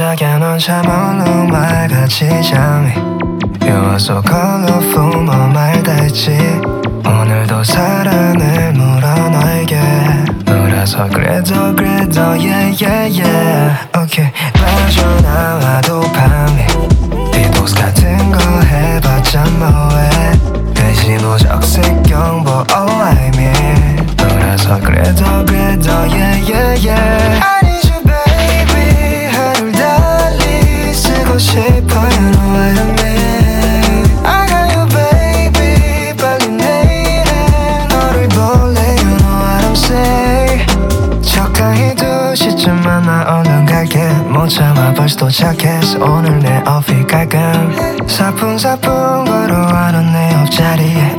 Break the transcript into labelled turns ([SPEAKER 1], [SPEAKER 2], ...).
[SPEAKER 1] 자기야 넌 참 얼른 말같이 장해 You are so colorful 뭐 말 다 했지 오늘도 사랑을 물어 너에게 놀아서 그래도 yeah yeah yeah Okay 빠져나와도 밤에 디도스 같은 거 해봤자 뭐해 대신보적색 경보 oh I mean 놀아서 그래도 yeah yeah yeah I need you baby 하루를 달리 쓰고 싶어 You know what I mean I got you baby 빨리 내일은 너를 볼래 You know what I'm saying 적당히 2시쯤 만나 얼른 갈게 못 참아 벌써 도착했어 오늘 내 오피 깔끔 사뿐사뿐 걸어와는 내 옆자리에